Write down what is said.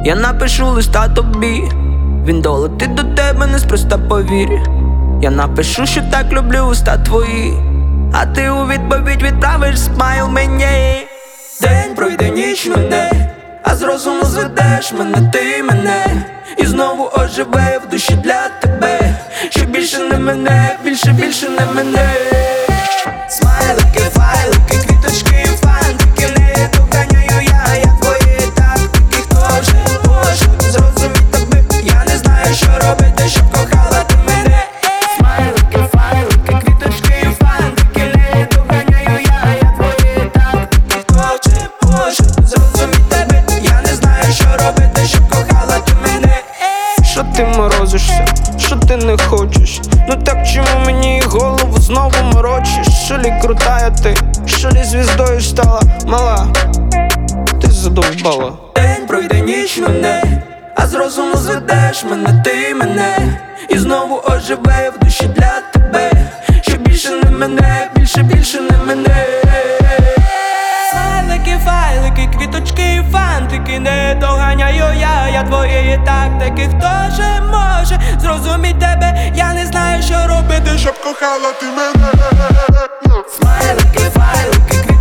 Я напишу листа тобі, він долетить до тебе, неспроста повір. Я напишу, що так люблю уста твої, а ти у відповідь відправиш смайл мені. День пройде, ніч мене, а з розуму зведеш мене, ти мене, і знову оживе в душі для тебе, що більше не мене, більше не мене. Смайлики, файлики, квіточки, фантики, не доганяю я твої тактики. Хто же може зрозуміти тебе? Я не знаю, що робити, щоб кохала ти мене. Смайлики, файлики, квіточки, фантики, не доганяю я твої тактики. Хто же може зрозуміти тебе? Я не знаю, що робити, щоб кохала ти мене. Що ти морозишся? Що ти не хочеш? Ну так чому мені голову знову морочиш? Що лі крутая ти, що лі звіздою стала мала, ти задовбала. День пройде, ніч мене, а з розуму зведеш мене, ти мене, і знову оживе в душі для тебе, що більше не мене, більше не мене. Смайлики, файлики, квіточки, фантики, не доганяю я твої тактики. Хто же може зрозуміти тебе? Я не знаю, що робити, щоб кохала ти мене. Смайлики, файлики, квіточки,